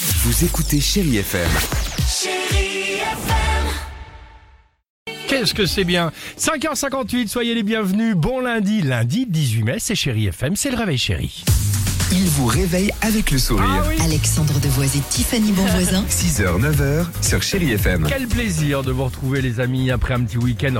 Vous écoutez Chérie FM. Chérie FM. Qu'est-ce que c'est bien. 5h58, soyez les bienvenus. Bon lundi 18 mai, c'est Chérie FM, c'est le réveil chéri. Il vous réveille avec le sourire. Ah oui. Alexandre Devoise et Tiffany Bonvoisin. 6h, 9h sur Chérie FM. Quel plaisir de vous retrouver les amis après un petit week-end,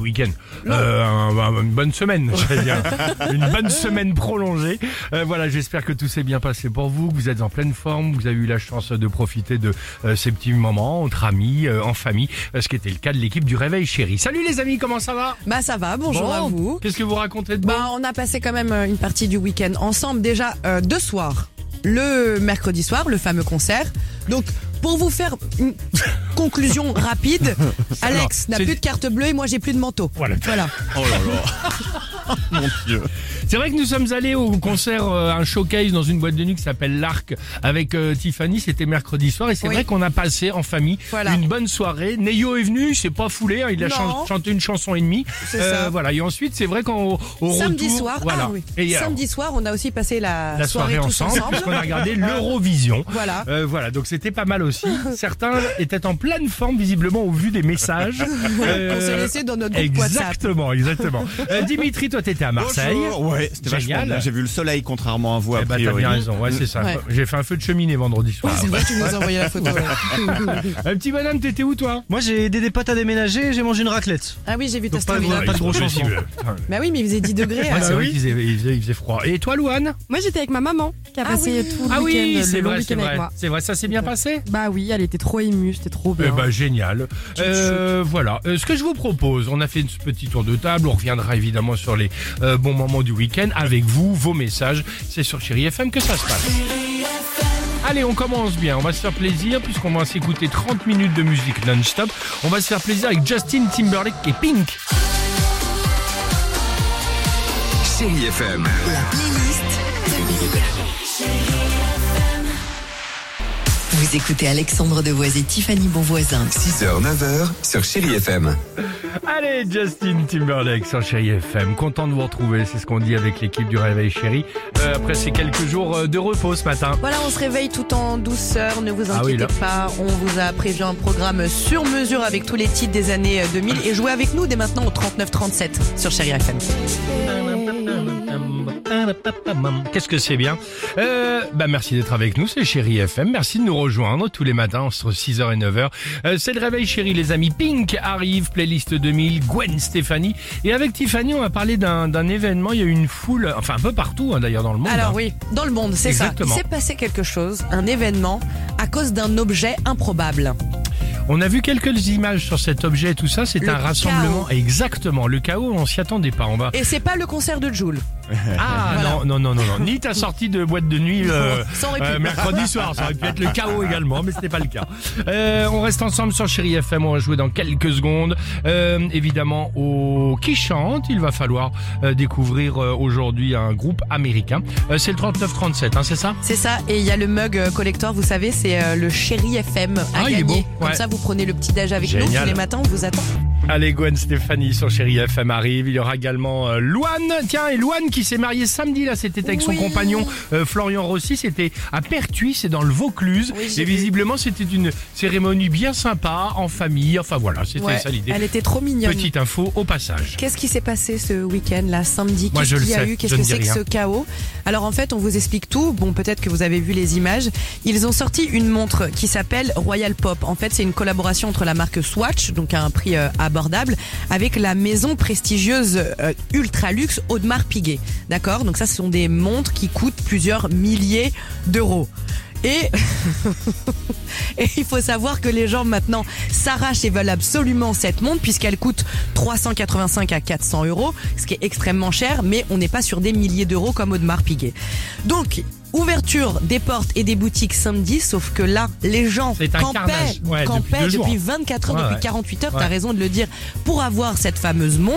une bonne semaine, j'allais dire. Une bonne semaine prolongée. Voilà, j'espère que tout s'est bien passé pour vous, que vous êtes en pleine forme, que vous avez eu la chance de profiter de ces petits moments entre amis, en famille, ce qui était le cas de l'équipe du Réveil Chéri. Salut les amis, comment ça va? Bah ça va, bonjour à vous. Qu'est-ce que vous racontez de bon? Bah on a passé quand même une partie du week-end ensemble, déjà 2 soirs. Le mercredi soir, le fameux concert. Donc pour vous faire une conclusion rapide, Alex n'a plus de carte bleue et moi j'ai plus de manteau. Voilà. Oh là là. Mon Dieu. C'est vrai que nous sommes allés au concert, un showcase dans une boîte de nuit qui s'appelle l'Arc avec Tiffany, c'était mercredi soir et c'est vrai qu'on a passé en famille une bonne soirée. Neyo est venu, il s'est pas foulé, hein, il a chanté une chanson et demie. C'est ça. Voilà, et ensuite c'est vrai qu'au samedi retour, soir, voilà. Et samedi soir, on a aussi passé la soirée tous ensemble puisqu'on a regardé l'Eurovision. Voilà. Voilà, donc c'était pas mal aussi. Certains étaient en pleine forme visiblement au vu des messages. On s'est laissé dans notre groupe WhatsApp. Exactement. Dimitri, toi t'étais à Marseille. Bonjour. Ouais, c'était Génial. vachement bien. J'ai vu le soleil contrairement à vous. T'as bien raison, ouais, c'est ça. Ouais. J'ai fait un feu de cheminée vendredi soir. C'est vrai, tu nous as envoyé la photo. Petit bonhomme, t'étais où toi? Moi j'ai aidé des potes à déménager et j'ai mangé une raclette. Ah oui, j'ai vu ta Donc, pas story. de gros changements. Bah oui, mais il faisait 10 degrés. Ouais, c'est vrai qu'il faisait froid. Et toi, Louane? Moi j'étais avec ma maman qui a passé tout le Ah oui, week-end, c'est le long vrai, week-end avec moi. C'est vrai, ça s'est bien passé? Bah oui, elle était trop émue, c'était trop bien. Eh ben génial. Voilà. Ce que je vous propose, on a fait ce petit tour de table. On reviendra évidemment sur les bons moments du week-end avec vous, vos messages. C'est sur Chérie FM que ça se passe. Allez, on commence bien. On va se faire plaisir puisqu'on va s'écouter 30 minutes de musique non-stop. On va se faire plaisir avec Justin Timberlake et Pink. Chérie FM. La playlist famille. Vous écoutez Alexandre Devoise et Tiffany Bonvoisin. 6h, 9h sur Chérie FM. Allez, Justin Timberlake sur Chérie FM. Content de vous retrouver, c'est ce qu'on dit avec l'équipe du Réveil Chéri. Après ces quelques jours de repos ce matin. Voilà, on se réveille tout en douceur, ne vous inquiétez là. pas. On vous a prévu un programme sur mesure avec tous les titres des années 2000 et jouez avec nous dès maintenant au 3937 sur Chérie FM. Qu'est-ce que c'est bien. Merci d'être avec nous, c'est Chérie FM. Merci de nous rejoindre tous les matins entre 6h et 9h. C'est le Réveil Chéri, les amis. Pink arrive, playlist 2000, Gwen Stefani. Et avec Tiffany, on va parler d'un événement. Il y a eu une foule, enfin un peu partout d'ailleurs dans le monde. Alors oui, dans le monde, c'est ça. Exactement. Il s'est passé quelque chose, un événement, à cause d'un objet improbable. On a vu quelques images sur cet objet et tout ça. C'est Le un rassemblement. chaos. Exactement. Le chaos, on s'y attendait pas. On va. Et c'est pas le concert de Jul. Ah Voilà. non. Ni ta sortie de boîte de nuit Ça aurait pu. mercredi soir. Ça aurait pu être le chaos également, mais c'était pas le cas. On reste ensemble sur Chérie FM. On va jouer dans quelques secondes. Évidemment, au Qui chante, il va falloir découvrir aujourd'hui un groupe américain. C'est le 3937, c'est ça? C'est ça, et il y a le mug collector, vous savez, c'est le Chérie FM à il est gagner. beau, Comme ouais. ça, vous prenez le petit déj avec nous Génial. tous les matins, on vous attend. Allez, Gwen Stefani sur Chérie FM arrive. Il y aura également Louane. Tiens, et Louane qui s'est mariée samedi, là, c'était avec son compagnon Florian Rossi. C'était à Pertuis, c'est dans le Vaucluse. Oui, j'ai et vu. visiblement, c'était une cérémonie bien sympa, en famille. Enfin voilà, c'était ça l'idée. Elle était trop mignonne. Petite info au passage. Qu'est-ce qui s'est passé ce week-end, là, samedi? Moi, je Qu'est-ce le qu'il y a sais, eu? Qu'est-ce je que ne c'est dis que ce rien. chaos? Alors en fait, on vous explique tout. Bon, peut-être que vous avez vu les images. Ils ont sorti une montre qui s'appelle Royal Pop. En fait, c'est une collaboration entre la marque Swatch, donc à un prix abordable, avec la maison prestigieuse ultra luxe Audemars Piguet. D'accord? Donc ça, ce sont des montres qui coûtent plusieurs milliers d'euros. Et il faut savoir que les gens maintenant s'arrachent et veulent absolument cette montre puisqu'elle coûte 385 à 400 euros, ce qui est extrêmement cher, mais on n'est pas sur des milliers d'euros comme Audemars Piguet. Donc, ouverture des portes et des boutiques samedi, sauf que là, les gens C'est un carnage. Ouais, campaient depuis 2 jours. depuis 24 heures, Ouais, depuis ouais. 48 heures, Ouais. t'as raison de le dire, pour avoir cette fameuse montre.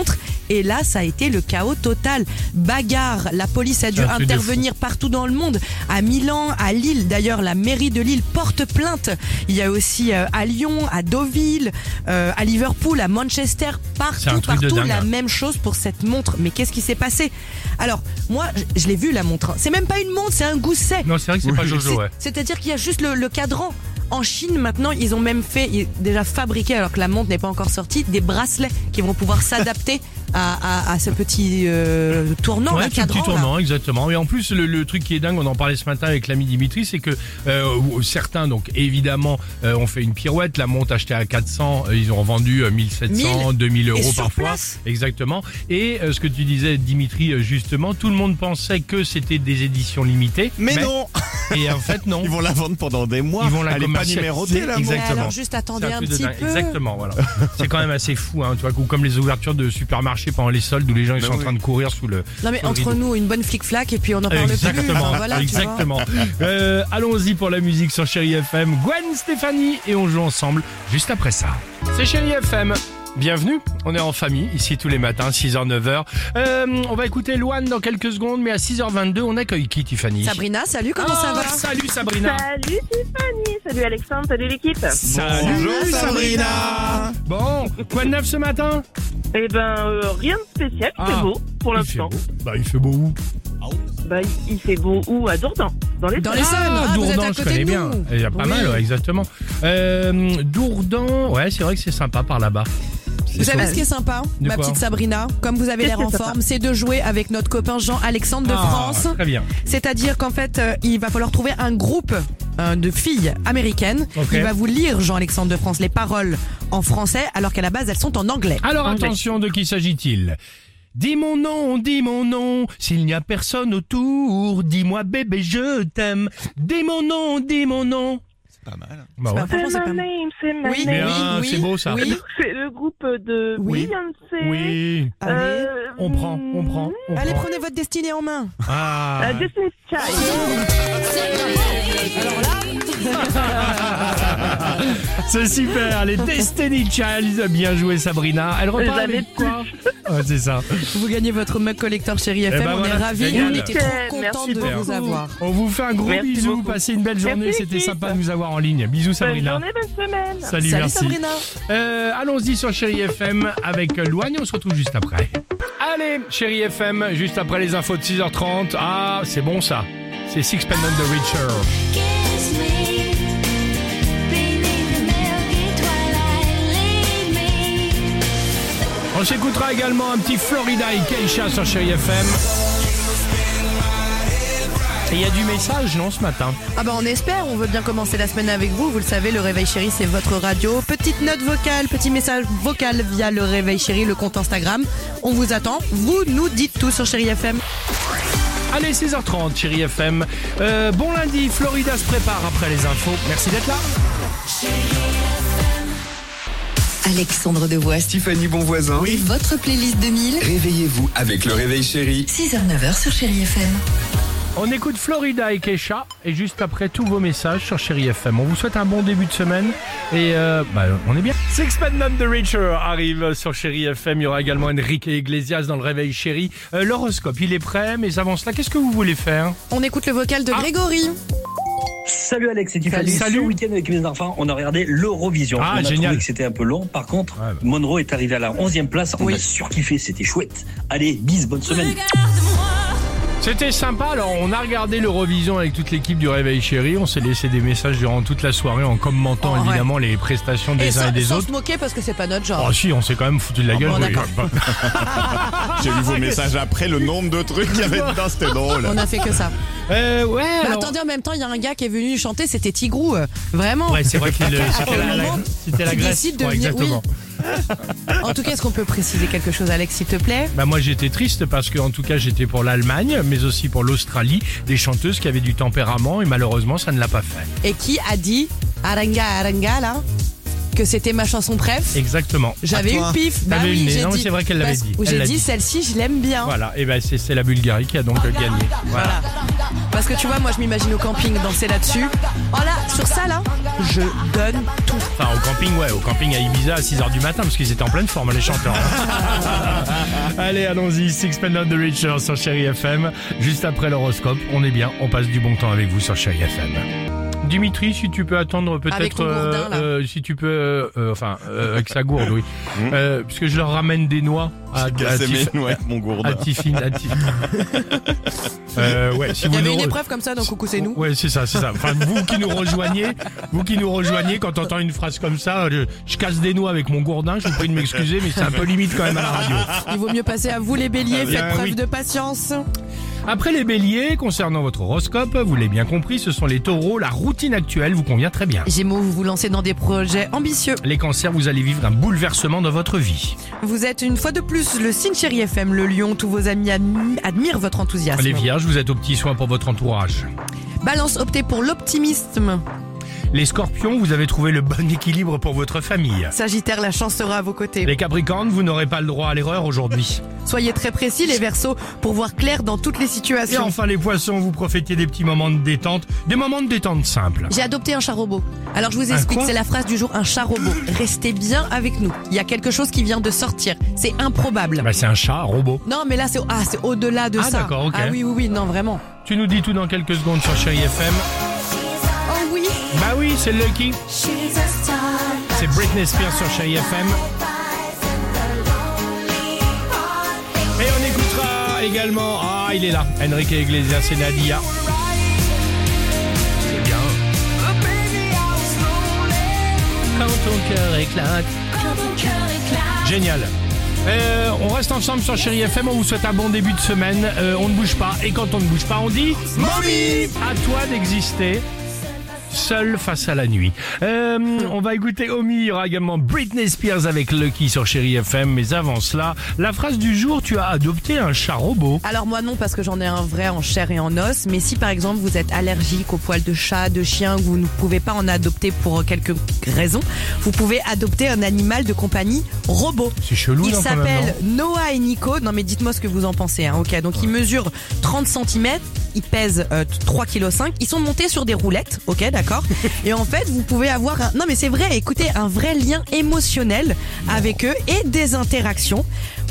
Et là, ça a été le chaos total. Bagarre, la police a dû C'est un truc de intervenir partout dans le monde. À Milan, à Lille, d'ailleurs, la mairie de Lille porte plainte. Il y a aussi à Lyon, à Deauville, à Liverpool, à Manchester, C'est un truc de partout dingue, la hein. même chose pour cette montre. Mais qu'est-ce qui s'est passé? Alors, moi, je l'ai vu la montre. C'est même pas une montre, c'est un gousset. Non, c'est vrai que c'est pas Jojo, C'est- ouais. C'est-à-dire qu'il y a juste le cadran. En Chine, maintenant, ils ont même déjà fabriqué, alors que la montre n'est pas encore sortie, des bracelets qui vont pouvoir s'adapter à ce petit tournant, Ouais, un tout cadran. petit là. tournant, exactement. Et en plus, le truc qui est dingue, on en parlait ce matin avec l'ami Dimitri, c'est que certains, donc évidemment, ont fait une pirouette. La montre achetée à 400, ils ont revendu 1700, 2000 euros Et sur parfois. place. Exactement. Et ce que tu disais, Dimitri, justement, tout le monde pensait que c'était des éditions limitées. Mais non. Et en fait, non. Ils vont la vendre pendant des mois. Ils vont la Elle est pas commercialiser. numérotée, la montre. Mais Exactement. alors, juste attendez C'est un truc de petit dingue. peu. Exactement, voilà. C'est quand même assez fou, hein, tu vois, ou comme les ouvertures de supermarchés pendant les soldes où les gens ils sont en train de courir sous le. Non mais sous le entre rideau. nous, une bonne flic-flac et puis on en parle plus. Exactement, Enfin, voilà, tu vois. exactement. Allons-y pour la musique sur Chérie FM. Gwen Stefani et on joue ensemble juste après ça. C'est Chérie FM. Bienvenue, on est en famille, ici tous les matins, 6h, 9h. On va écouter Loane dans quelques secondes, mais à 6h22, on accueille qui, Tiffany? Sabrina, salut, comment ça va? Salut Sabrina. Salut Tiffany, salut Alexandre, salut l'équipe. Salut Bonjour, Sabrina. Bon, quoi de neuf ce matin? Eh ben, rien de spécial, il fait beau pour Il fait l'instant. beau. Bah, il fait beau où? Bah, il fait beau où? À Dourdan, dans les Dans Saônes. les Saônes. Ah, vous êtes Dourdan, à je côté connais de bien. nous. Il y a pas Oui. mal, ouais, exactement. Dourdan, ouais, c'est vrai que c'est sympa par là-bas. Vous savez ce qui est sympa, De ma quoi petite Sabrina, comme vous avez l'air en Qu'est-ce que c'est forme, c'est de jouer avec notre copain Jean-Alexandre de Ah, France. Très bien. C'est-à-dire qu'en fait, il va falloir trouver un groupe de filles américaines. Ok. Il va vous lire, Jean-Alexandre de France, les paroles en français, alors qu'à la base, elles sont en anglais. Alors attention, de qui s'agit-il? Dis mon nom, s'il n'y a personne autour, dis-moi bébé je t'aime. Dis mon nom. C'est pas mal. Bah ouais. Franchement, c'est pas mal. C'est ma Oui, name. Bien, oui, c'est beau ça. oui. C'est le groupe de Oui. Beyoncé. Oui, Allez, on prend. allez, prenez votre destinée en main. Ah. Destiny's Child. C'est super, les Destiny Child, bien joué Sabrina. Elle repart J'avais avec quoi? Ouais, c'est ça. Vous gagnez votre mug collector Chérie FM, ben on voilà, est ravis, génial. on était trop contents Merci de beaucoup. vous avoir. On vous fait un gros Merci bisou, beaucoup. passez une belle journée, Merci, c'était Keith. sympa de nous avoir en ligne. Bisous Bonne Sabrina. journée, bonne semaine. Salut, Salut merci. Sabrina. Allons-y sur Chérie FM avec Loane, on se retrouve juste après. Allez, Chérie FM, juste après les infos de 6h30. Ah, c'est bon ça. C'est Sixpence None the Richer. Kiss me, beneath the milky twilight, lead me. On s'écoutera également un petit Florida et Keisha sur Chérie FM. Et il y a du message, non, ce matin? Ah bah on espère, on veut bien commencer la semaine avec vous. Vous le savez, le Réveil Chéri, c'est votre radio. Petite note vocale, petit message vocal via le Réveil Chéri, le compte Instagram. On vous attend. Vous nous dites tout sur Chéri FM. Allez, 6h30, Chérie FM. Bon lundi, Florida se prépare après les infos. Merci d'être là. Alexandre Devoise. Tiffany Bonvoisin. Et votre playlist 2000. Réveillez-vous avec le réveil chéri. 6h-9h sur Chéri FM. On écoute Florida et Keisha et juste après tous vos messages sur Chérie FM. On vous souhaite un bon début de semaine et on est bien. Sixpence None the Richer arrive sur Chérie FM. Il y aura également Enrique Iglesias dans le Réveil Chéri. L'horoscope, il est prêt, mais avant cela, qu'est-ce que vous voulez faire? On écoute le vocal de Grégory. Salut Alex et Tiffany. Salut. Ce week-end avec mes enfants, on a regardé l'Eurovision. Ah, on a génial. trouvé que c'était un peu long. Par contre, Ouais, bah. Monroe est arrivé à la 11e place. On Oui. a surkiffé, c'était chouette. Allez, bis, bonne semaine. C'était sympa, alors on a regardé l'Eurovision avec toute l'équipe du Réveil Chéri, on s'est laissé des messages durant toute la soirée en commentant Oh, ouais. évidemment les prestations des uns et des sans autres. se moquer parce que c'est pas notre genre. Oh si, on s'est quand même foutu de la gueule. bon, oui. d'accord. J'ai vu vos messages après, le nombre de trucs qu'il y avait dedans, c'était drôle. On a fait que ça. Ouais, Mais alors... attendez, en même temps, il y a un gars qui est venu chanter, c'était Tigrou. Vraiment. Ouais, c'est vrai que c'était un la moment, c'était la tu Grèce. décides de Ouais, venir- exactement. En tout cas, est-ce qu'on peut préciser quelque chose, Alex, s'il te plaît? Bah moi j'étais triste parce que en tout cas j'étais pour l'Allemagne, mais aussi pour l'Australie, des chanteuses qui avaient du tempérament et malheureusement ça ne l'a pas fait. Et qui a dit Aranga là que c'était ma chanson préf? Exactement. J'avais eu toi. le pif. Bah T'avais eu oui, le nez. j'ai Non, dit. c'est vrai qu'elle l'avait dit. Elle J'ai l'a dit dit. celle-ci, je l'aime bien. Voilà, et ben c'est la Bulgarie qui a donc gagné. Voilà. Parce que tu vois, moi je m'imagine au camping danser là-dessus. Oh là, sur ça là, je donne tout. Enfin, au camping à Ibiza à 6h du matin, parce qu'ils étaient en pleine forme, les chanteurs. Allez, allons-y, Sixpence None the Richer sur Chérie FM. Juste après l'horoscope, on est bien, on passe du bon temps avec vous sur Chérie FM. Dimitri, si tu peux attendre peut-être, Avec ton gourdin, là. si tu peux, avec sa gourde, oui, puisque je leur ramène des noix à Casser mes Tiff- noix avec mon gourdin. à Tiffin. Ouais, si Il y vous avait nous une re- épreuve comme ça dans Coucou c'est nous. Ouais, c'est ça. Enfin, vous qui nous rejoignez, quand t'entends une phrase comme ça, je casse des noix avec mon gourdin, je vous prie de m'excuser, mais c'est un peu limite quand même à la radio. Il vaut mieux passer à vous les béliers, bien, faites preuve oui. de patience. Après les béliers, concernant votre horoscope, vous l'avez bien compris, ce sont les taureaux, la routine actuelle vous convient très bien. Gémeaux, vous vous lancez dans des projets ambitieux. Les cancers, vous allez vivre un bouleversement dans votre vie. Vous êtes une fois de plus le signe Chérie FM, le lion, tous vos amis admirent votre enthousiasme. Les vierges, vous êtes aux petits soins pour votre entourage. Balance, optez pour l'optimisme. Les scorpions, vous avez trouvé le bon équilibre pour votre famille. Sagittaire, la chance sera à vos côtés. Les capricornes, vous n'aurez pas le droit à l'erreur aujourd'hui. Soyez très précis les Verseaux pour voir clair dans toutes les Et situations. enfin les poissons, vous profitez des petits moments de détente, des moments de détente simples. J'ai adopté un chat robot. Alors je vous Un explique, quoi c'est la phrase du jour, un chat robot. Restez bien avec nous. Il y a quelque chose qui vient de sortir. C'est improbable. Bah c'est un chat, un robot. Non mais là c'est au-delà de Ah, ça. d'accord, ok. Ah oui, non vraiment. Tu nous dis tout dans quelques secondes sur Chérie FM. Oh oui. Bah oui, c'est Lucky. C'est Britney Spears sur Chérie FM. Et on écoutera également, il est là, Enrique Iglesias et Nadia. C'est bien. Quand ton cœur éclate. Génial. On reste ensemble sur Chérie FM, on vous souhaite un bon début de semaine, on ne bouge pas, et quand on ne bouge pas, on dit Mommy. À toi d'exister seul face à la nuit. On va écouter Omi, il y aura également Britney Spears avec Lucky sur Chérie FM, mais avant cela, la phrase du jour, tu as adopté un chat robot. Alors moi non, parce que j'en ai un vrai en chair et en os, mais si par exemple vous êtes allergique aux poils de chat, de chien, que vous ne pouvez pas en adopter pour quelques raisons, vous pouvez adopter un animal de compagnie robot. C'est chelou, Il non, quand même, s'appelle Noah et Nico. Non mais dites-moi ce que vous en pensez. Hein. Ok, donc il mesure 30 cm, il pèse 3,5 kg. Ils sont montés sur des roulettes, ok, d'accord. Et en fait, vous pouvez avoir non mais c'est vrai, écoutez, un vrai lien émotionnel avec eux et des interactions. Pourquoi ?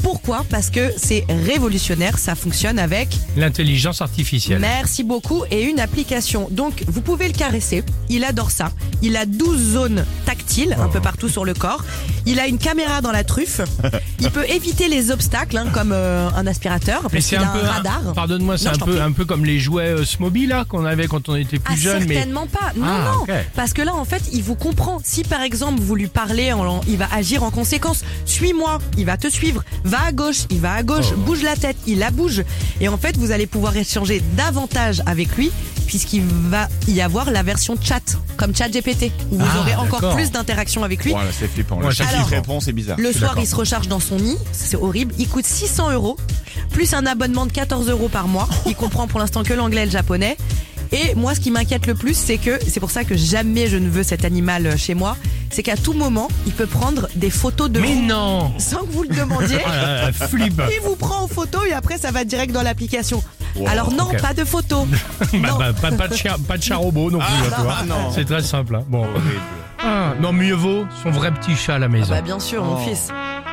Parce que c'est révolutionnaire, ça fonctionne avec L'intelligence artificielle. merci beaucoup et une application. Donc vous pouvez le caresser, il adore ça. Il a 12 zones tactiles un peu partout sur le corps. Il a une caméra dans la truffe. Il peut éviter les obstacles hein, comme un aspirateur Mais parce c'est qu'il a un peu, un radar. pardonne-moi, c'est Non, je t'en prie. un peu comme les jouets Smoby là qu'on avait quand on était plus jeune. Certainement pas. Non, Ah, non. ok. Parce que là, en fait, il vous comprend. Si par exemple vous lui parlez, il va agir en conséquence. Suis-moi, il va te suivre. Va à gauche, il va à gauche. Oh. Bouge la tête, il la bouge. Et en fait, vous allez pouvoir échanger davantage avec lui, puisqu'il va y avoir la version chat, comme ChatGPT, où vous Ah, aurez encore d'accord. plus d'interactions avec lui. Voilà, c'est flippant. Ouais, Chaque alors- réponse, c'est bizarre. Le soir, d'accord. il se recharge dans son nid, c'est horrible. Il coûte 600 €, plus un abonnement de 14 € par mois. Il comprend pour l'instant que l'anglais et le japonais. Et moi, ce qui m'inquiète le plus, c'est pour ça que jamais je ne veux cet animal chez moi, c'est qu'à tout moment, il peut prendre des photos de Mais vous non. sans que vous le demandiez. Ah, flip. Il vous prend en photo et après, ça va direct dans l'application. Wow, Alors non, ok. pas de photos. Non. Pas de chat robot non plus. là, tu vois. non. C'est très simple. Hein. Bon. Non, mieux vaut son vrai petit chat à la maison. Bah bien sûr, mon fils.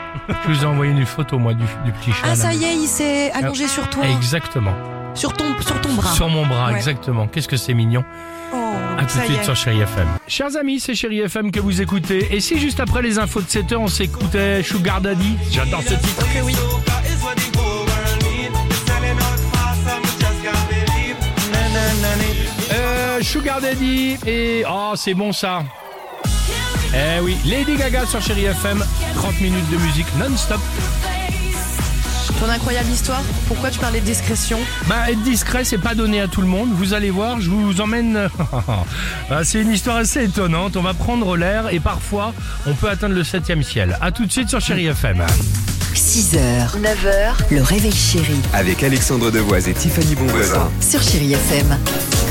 Je vous ai envoyé une photo moi du petit chat. Ah à la ça maison. y est, il s'est allongé sur toi, Exactement. sur ton bras. Sur mon bras, Ouais. exactement. Qu'est-ce que c'est mignon. Oh, A tout ça de y suite est. sur Chérie FM. Chers amis, c'est Chérie FM que vous écoutez. Et si juste après les infos de 7h, on s'écoutait Sugar Daddy. J'adore ce titre. Ok, oui. Sugar Daddy et... Oh, c'est bon ça. Eh oui, Lady Gaga sur Chérie FM. 30 minutes de musique non-stop. Ton incroyable histoire, pourquoi tu parlais de discrétion? Bah, être discret, c'est pas donné à tout le monde. Vous allez voir, je vous emmène... Ah, c'est une histoire assez étonnante. On va prendre l'air et parfois, on peut atteindre le 7e ciel. A tout de suite sur Chérie FM. 6h, 9h, le réveil chéri Avec Alexandre Devoise et Tiffany Bonvoisin. sur Chérie FM.